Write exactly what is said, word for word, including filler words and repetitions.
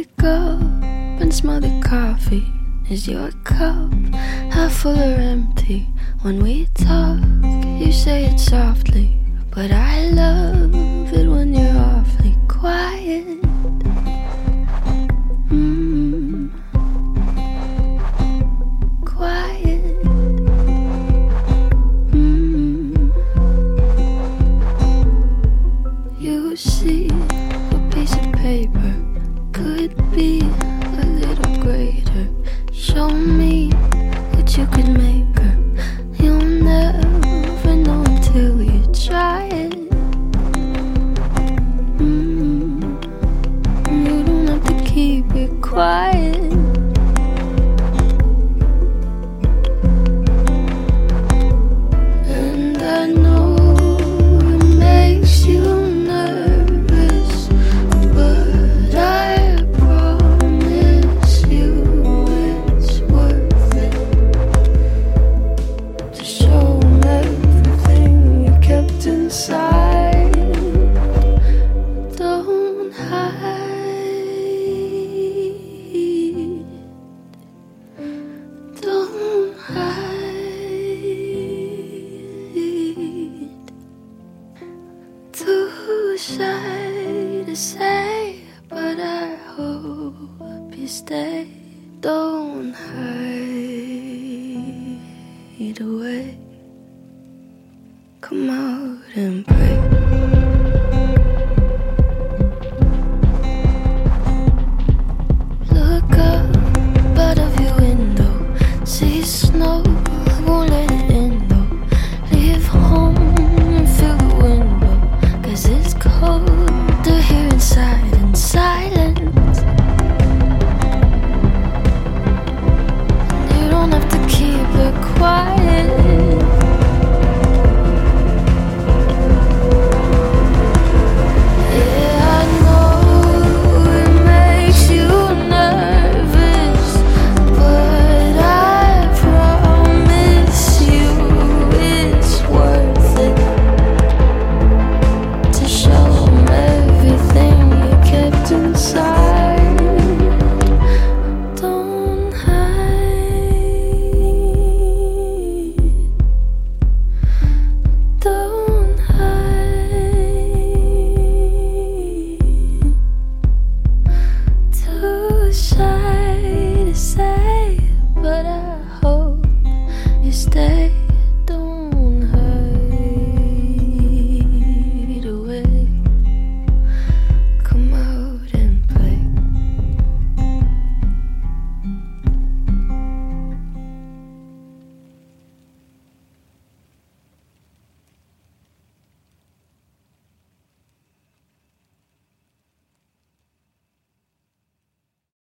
wake up and smell the coffee. Is your cup half full or empty? When we talk, you say it softly, but I love it when you're awfully quiet. Mm, quiet. Mm. You see, a piece of paper could be a little greater. Show me what you could make her. You'll never know until you try it. Mm. You don't have to keep it quiet. And I know it makes you nervous, but I promise you it's worth it to show 'em everything you kept inside. Don't hide. Don't hide. Too shy to say, but I hope you stay. Don't hide away. Come out and pray.